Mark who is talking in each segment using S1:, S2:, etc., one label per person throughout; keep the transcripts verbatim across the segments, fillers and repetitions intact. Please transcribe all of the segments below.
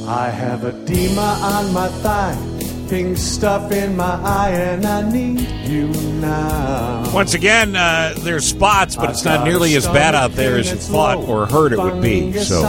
S1: I have edema on my thigh, pink stuff in my eye, and I need you now.
S2: Once again, uh, there's spots, but it's not nearly as bad out there as you thought or heard it would be. So,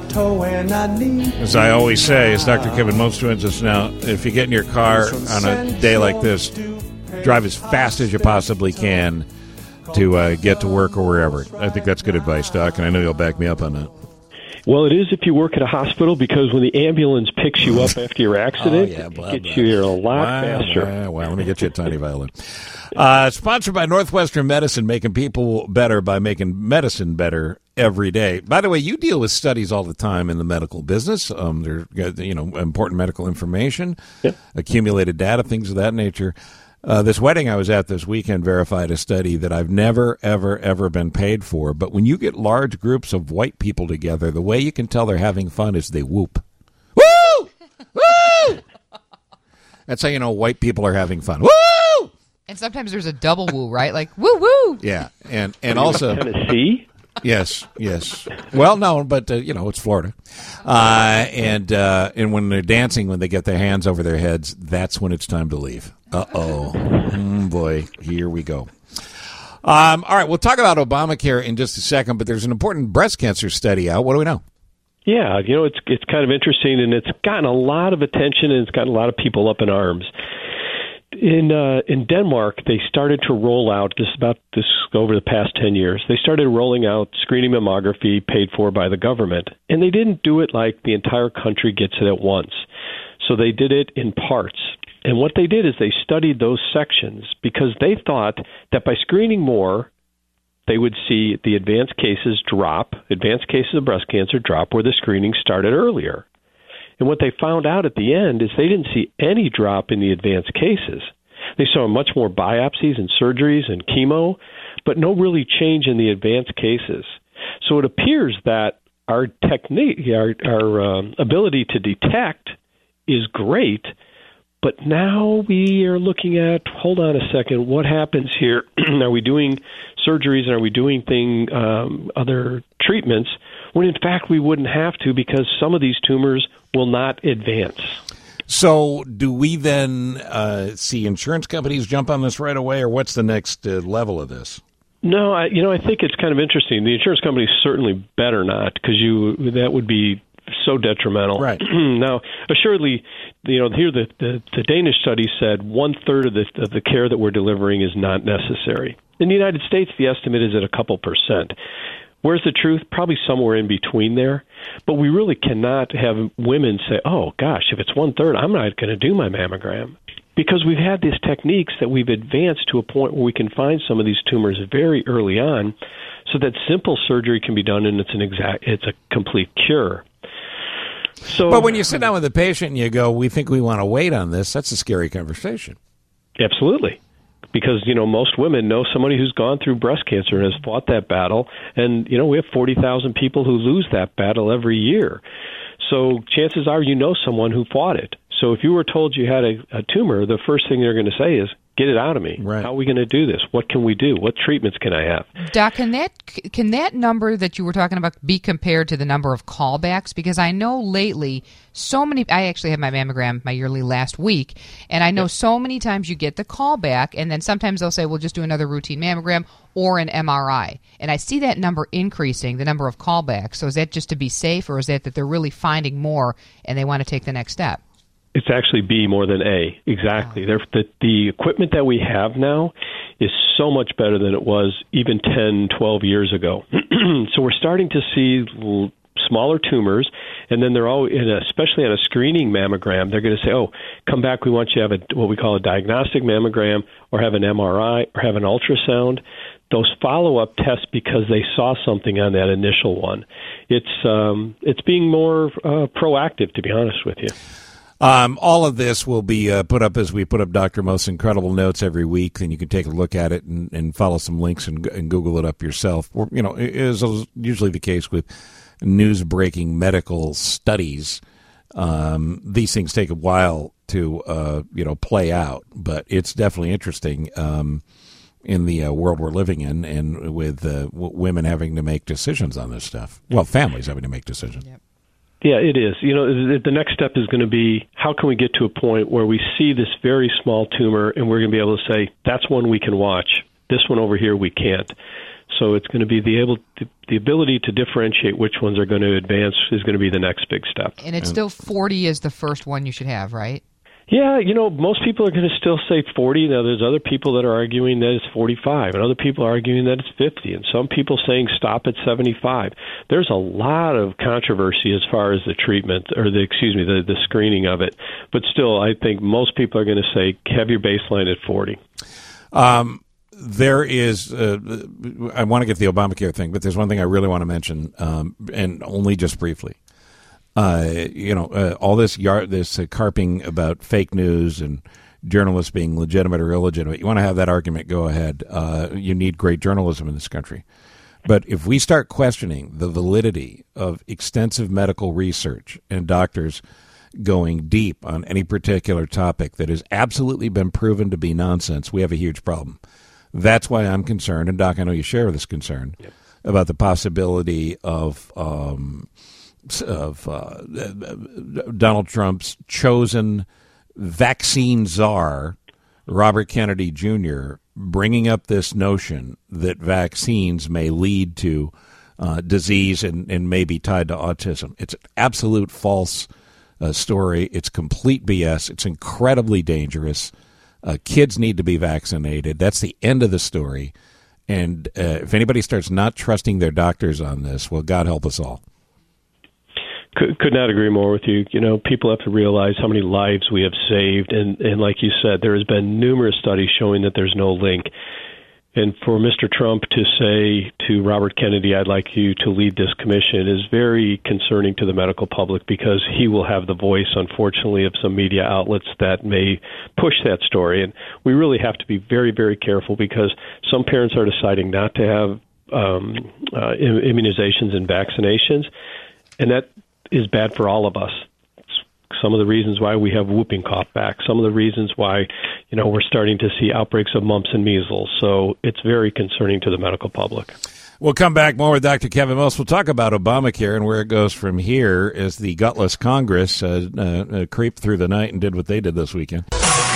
S2: as I always say, as Doctor Kevin Most joins us now, if you get in your car on a day like this, drive as fast as you possibly can to uh, get to work or wherever. I think that's good advice, Doc, and I know you'll back me up on that.
S3: Well, it is if you work at a hospital, because when the ambulance picks you up after your accident,
S2: oh, yeah, blah,
S3: it gets
S2: blah.
S3: you here a lot
S2: wow,
S3: faster.
S2: Wow, wow, let me get you a tiny violin. Uh, sponsored by Northwestern Medicine, making people better by making medicine better every day. By the way, you deal with studies all the time in the medical business. Um, they're, you know, important medical information,
S3: yep.
S2: accumulated data, things of that nature. Uh, this wedding I was at this weekend verified a study that I've never, ever, ever been paid for. But when you get large groups of white people together, the way you can tell they're having fun is they whoop. Woo! Woo! That's how you know white people are having fun. Woo!
S4: And sometimes there's a double woo, right? Like, woo, woo!
S2: Yeah, and, and also...
S3: Tennessee?
S2: Yes, yes. Well, no, but, uh, you know, it's Florida. Uh, and uh, and when they're dancing, when they get their hands over their heads, that's when it's time to leave. Uh-oh. Mm, boy, here we go. Um, all right, we'll talk about Obamacare in just a second, but there's an important breast cancer study out. What do we know?
S3: Yeah, you know, it's it's kind of interesting, and it's gotten a lot of attention, and it's gotten a lot of people up in arms. In uh, in Denmark, they started to roll out, this about this over the past ten years, they started rolling out screening mammography paid for by the government. And they didn't do it like the entire country gets it at once. So they did it in parts. And what they did is they studied those sections because they thought that by screening more, they would see the advanced cases drop, advanced cases of breast cancer drop where the screening started earlier. And what they found out at the end is they didn't see any drop in the advanced cases. They saw much more biopsies and surgeries and chemo, but no really change in the advanced cases. So it appears that our technique, our, our um, ability to detect is great, but now we are looking at, hold on a second, what happens here? Are we doing surgeries and are we doing thing, um, other treatments when in fact we wouldn't have to because some of these tumors will not advance?
S2: So do we then uh, see insurance companies jump on this right away, or what's the next uh, level of this?
S3: No, I, you know, I think it's kind of interesting. The insurance companies certainly better not, because you that would be so detrimental.
S2: Right.
S3: Now, assuredly, you know, here the, the, the Danish study said one third of the, of the care that we're delivering is not necessary. In the United States, the estimate is at a couple percent. Where's the truth? Probably somewhere in between there. But we really cannot have women say, oh, gosh, if it's one third, I'm not going to do my mammogram. Because we've had these techniques that we've advanced to a point where we can find some of these tumors very early on so that simple surgery can be done and it's an exact, it's a complete cure. So,
S2: but when you sit down with a patient and you go, we think we want to wait on this, that's a scary conversation.
S3: Absolutely. Because, you know, most women know somebody who's gone through breast cancer and has fought that battle. And, you know, we have forty thousand people who lose that battle every year. So chances are you know someone who fought it. So if you were told you had a, a tumor, the first thing they're going to say is, get it out of me.
S2: Right.
S3: How are we going to do this? What can we do? What treatments can I have?
S4: Doc, can that can that number that you were talking about be compared to the number of callbacks? Because I know lately so many, I actually had my mammogram, my yearly last week, and I know yep. so many times you get the callback, and then sometimes they'll say, we'll just do another routine mammogram or an M R I. And I see that number increasing, the number of callbacks. So is that just to be safe, or is that that they're really finding more and they want to take the next step?
S3: It's actually B more than A. Exactly. Wow. The, the equipment that we have now is so much better than it was even ten, twelve years ago. So we're starting to see l- smaller tumors, and then they're all, in a, especially on a screening mammogram, they're going to say, oh, come back, we want you to have a, what we call a diagnostic mammogram or have an M R I or have an ultrasound. Those follow-up tests, because they saw something on that initial one. It's, um, it's being more uh, proactive, to be honest with you.
S2: Um, all of this will be uh, put up as we put up Doctor Most's incredible notes every week, and you can take a look at it and, and follow some links and, and Google it up yourself. Or, you know, as is usually the case with news-breaking medical studies, um, these things take a while to, uh, you know, play out. But it's definitely interesting um, in the uh, world we're living in, and with uh, w- women having to make decisions on this stuff. Well, families having to make decisions.
S4: Yep.
S3: Yeah, it is. You know, the next step is going to be how can we get to a point where we see this very small tumor and we're going to be able to say, that's one we can watch. This one over here we can't. So it's going to be the able to, the ability to differentiate which ones are going to advance is going to be the next big step.
S4: And it's still forty is the first one you should have, right?
S3: Yeah, you know, most people are going to still say forty. Now, there's other people that are arguing that it's forty-five, and other people are arguing that it's fifty, and some people saying stop at seventy-five. There's a lot of controversy as far as the treatment, or the excuse me, the, the screening of it. But still, I think most people are going to say have your baseline at forty.
S2: Um, there is, uh, I want to get the Obamacare thing, but there's one thing I really want to mention, um, and only just briefly. Uh, you know, uh, all this yard, this uh, carping about fake news and journalists being legitimate or illegitimate. You want to have that argument, go ahead. Uh, you need great journalism in this country. But if we start questioning the validity of extensive medical research and doctors going deep on any particular topic that has absolutely been proven to be nonsense, we have a huge problem. That's why I'm concerned, and Doc, I know you share this concern, yep, about the possibility of um, of uh, Donald Trump's chosen vaccine czar, Robert Kennedy Junior, bringing up this notion that vaccines may lead to uh, disease and, and may be tied to autism. It's an absolute false uh, story. It's complete B S. It's incredibly dangerous. Uh, kids need to be vaccinated. That's the end of the story. And uh, if anybody starts not trusting their doctors on this, well, God help us all.
S3: Could, could not agree more with you. You know, people have to realize how many lives we have saved. And, and like you said, there has been numerous studies showing that there's no link. And for Mister Trump to say to Robert Kennedy, I'd like you to lead this commission, is very concerning to the medical public, because he will have the voice, unfortunately, of some media outlets that may push that story. And we really have to be very, very careful, because some parents are deciding not to have um, uh, immunizations and vaccinations, and that is bad for all of us. Some of the reasons why we have whooping cough back, some of the reasons why, you know, we're starting to see outbreaks of mumps and measles. So it's very concerning to the medical public.
S2: We'll come back more with Doctor Kevin Mills. We'll talk about Obamacare and where it goes from here as the gutless Congress uh, uh, uh, creeped through the night and did what they did this weekend.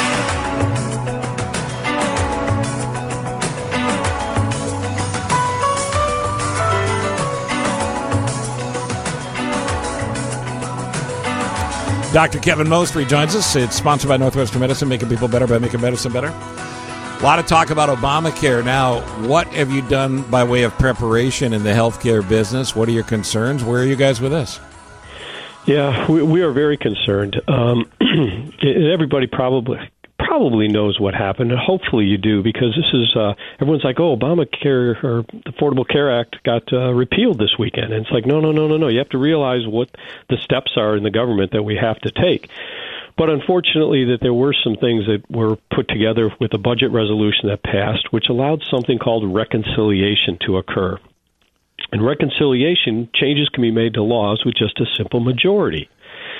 S2: Doctor Kevin Mostry joins us. It's sponsored by Northwestern Medicine, making people better by making medicine better. A lot of talk about Obamacare. Now, what have you done by way of preparation in the healthcare business? What are your concerns? Where are you guys with this?
S3: Yeah, we, we are very concerned. Um, everybody probably probably knows what happened. Hopefully you do, because this is, uh, everyone's like, oh, Obamacare or the Affordable Care Act got uh, repealed this weekend. And it's like, no, no, no, no, no. You have to realize what the steps are in the government that we have to take. But unfortunately, that there were some things that were put together with a budget resolution that passed, which allowed something called reconciliation to occur. And reconciliation, changes can be made to laws with just a simple majority.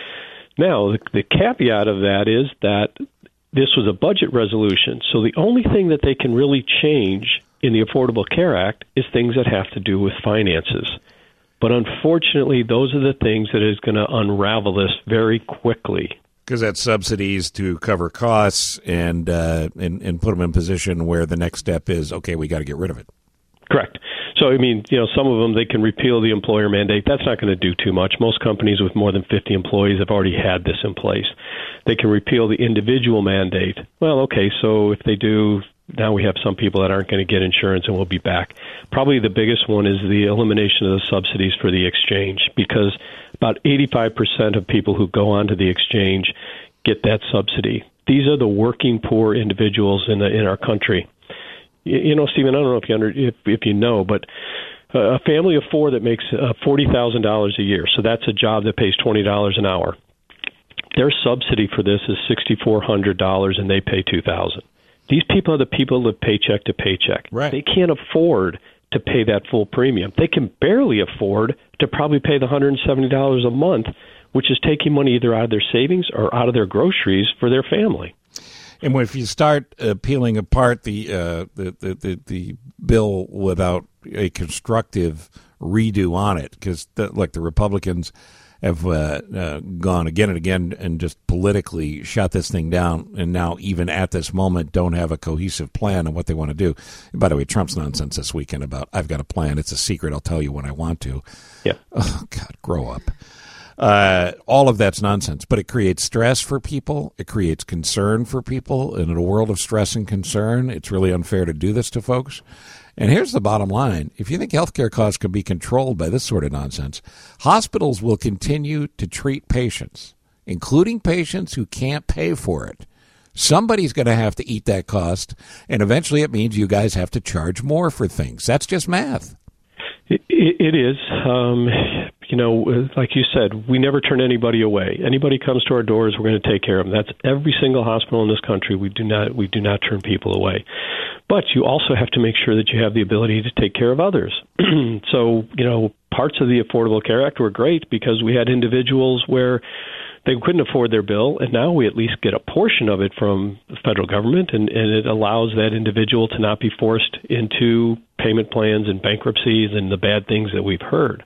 S3: Now, the, the caveat of that is that this was a budget resolution, so the only thing that they can really change in the Affordable Care Act is things that have to do with finances. But unfortunately, those are the things that is going to unravel this very quickly.
S2: Because that's subsidies to cover costs and, uh, and and put them in a position where the next step is, okay, we got to get rid of it.
S3: Correct. So, I mean, you know, some of them, they can repeal the employer mandate. That's not going to do too much. Most companies with more than fifty employees have already had this in place. They can repeal the individual mandate. Well, okay, so if they do, now we have some people that aren't going to get insurance, and we'll be back. Probably the biggest one is the elimination of the subsidies for the exchange, because about eighty-five percent of people who go onto the exchange get that subsidy. These are the working poor individuals in the, in our country. You know, Stephen, I don't know if you under, if, if you know, but a family of four that makes uh, forty thousand dollars a year, so that's a job that pays twenty dollars an hour. Their subsidy for this is six thousand four hundred dollars, and they pay two thousand dollars. These people are the people that live paycheck to paycheck.
S2: Right.
S3: They can't afford to pay that full premium. They can barely afford to probably pay the one hundred seventy dollars a month, which is taking money either out of their savings or out of their groceries for their family.
S2: And if you start uh, peeling apart the, uh, the, the, the the bill without a constructive redo on it, because, look, the Republicans have uh, uh, gone again and again and just politically shut this thing down, and now even at this moment don't have a cohesive plan on what they want to do. And by the way, Trump's nonsense this weekend about I've got a plan. It's a secret. I'll tell you when I want to.
S3: Yeah.
S2: Oh, God, grow up. Uh, all of that's nonsense, but it creates stress for people. It creates concern for people. And in a world of stress and concern, it's really unfair to do this to folks. And here's the bottom line. If you think healthcare costs can be controlled by this sort of nonsense, hospitals will continue to treat patients, including patients who can't pay for it. Somebody's going to have to eat that cost, and eventually it means you guys have to charge more for things. That's just math.
S3: It, it is. Um, you know, like you said, we never turn anybody away. Anybody comes to our doors, we're going to take care of them. That's every single hospital in this country. We do not we do not turn people away. But you also have to make sure that you have the ability to take care of others. So, you know, parts of the Affordable Care Act were great because we had individuals where they couldn't afford their bill, and now we at least get a portion of it from the federal government, and, and it allows that individual to not be forced into payment plans and bankruptcies and the bad things that we've heard.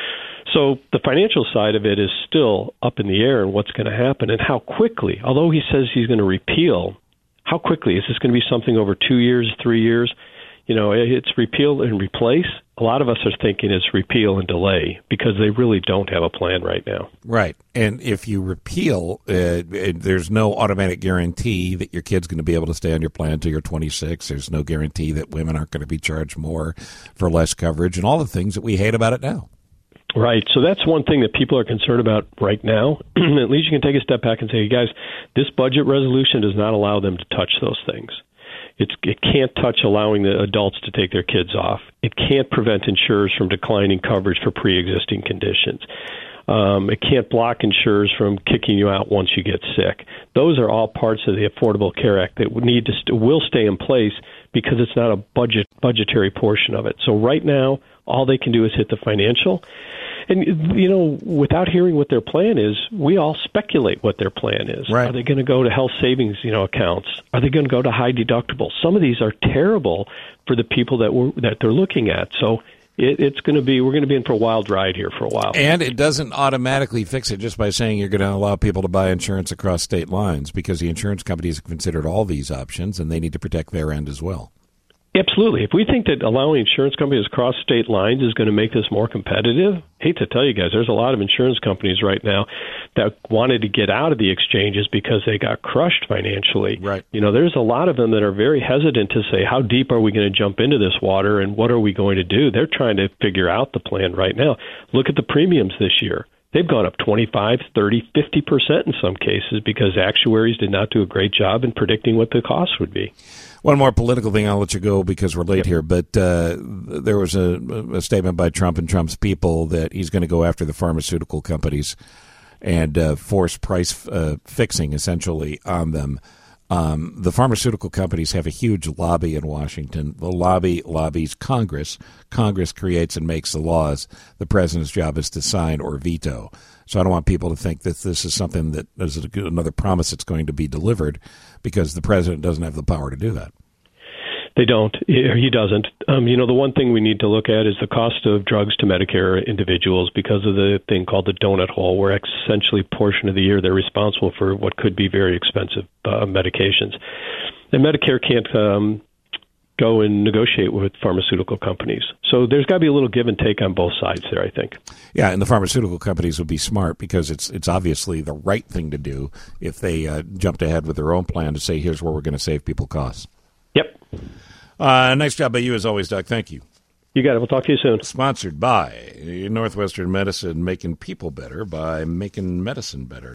S3: So the financial side of it is still up in the air and what's going to happen and how quickly, although he says he's going to repeal, how quickly? Is this going to be something over two years, three years? You know, it's repeal and replace. A lot of us are thinking it's repeal and delay because they really don't have a plan right now.
S2: Right. And if you repeal, uh, there's no automatic guarantee that your kid's going to be able to stay on your plan until you're twenty-six. There's no guarantee that women aren't going to be charged more for less coverage and all the things that we hate about it now.
S3: Right. So that's one thing that people are concerned about right now. At least you can take a step back and say, hey, guys, this budget resolution does not allow them to touch those things. It's, it can't touch allowing the adults to take their kids off. It can't prevent insurers from declining coverage for pre-existing conditions. Um, it can't block insurers from kicking you out once you get sick. Those are all parts of the Affordable Care Act that would need to st- will stay in place because it's not a budget budgetary portion of it. So right now, all they can do is hit the financial. And, you know, without hearing what their plan is, we all speculate what their plan is.
S2: Right.
S3: Are they going to go to health savings, you know, accounts? Are they going to go to high deductibles? Some of these are terrible for the people that we're, that they're looking at. So it, it's going to be, we're going to be in for a wild ride here for a while.
S2: And it doesn't automatically fix it just by saying you're going to allow people to buy insurance across state lines because the insurance companies have considered all these options and they need to protect their end as well.
S3: Absolutely. If we think that allowing insurance companies across state lines is going to make this more competitive, hate to tell you guys, there's a lot of insurance companies right now that wanted to get out of the exchanges because they got crushed financially.
S2: Right.
S3: You know, there's a lot of them that are very hesitant to say, how deep are we going to jump into this water and what are we going to do? They're trying to figure out the plan right now. Look at the premiums this year. They've gone up twenty-five, thirty, fifty percent in some cases because actuaries did not do a great job in predicting what the cost would be.
S2: One more political thing, I'll let you go because we're late yep. here, but uh, there was a, a statement by Trump and Trump's people that he's going to go after the pharmaceutical companies and uh, force price uh, fixing, essentially, on them. Um, the pharmaceutical companies have a huge lobby in Washington. The lobby lobbies Congress. Congress creates and makes the laws. The president's job is to sign or veto. So I don't want people to think that this is something that is another promise that's going to be delivered because the president doesn't have the power to do that.
S3: They don't. He doesn't. Um, you know, the one thing we need to look at is the cost of drugs to Medicare individuals because of the thing called the donut hole, where essentially a portion of the year they're responsible for what could be very expensive uh, medications. And Medicare can't um, go and negotiate with pharmaceutical companies. So there's got to be a little give and take on both sides there, I think.
S2: Yeah, and the pharmaceutical companies would be smart because it's it's obviously the right thing to do if they uh, jumped ahead with their own plan to say, here's where we're going to save people costs.
S3: Yep.
S2: Uh, nice job by you as always, Doug. Thank you.
S3: You got it. We'll talk to you soon.
S2: Sponsored by Northwestern Medicine, making people better by making medicine better.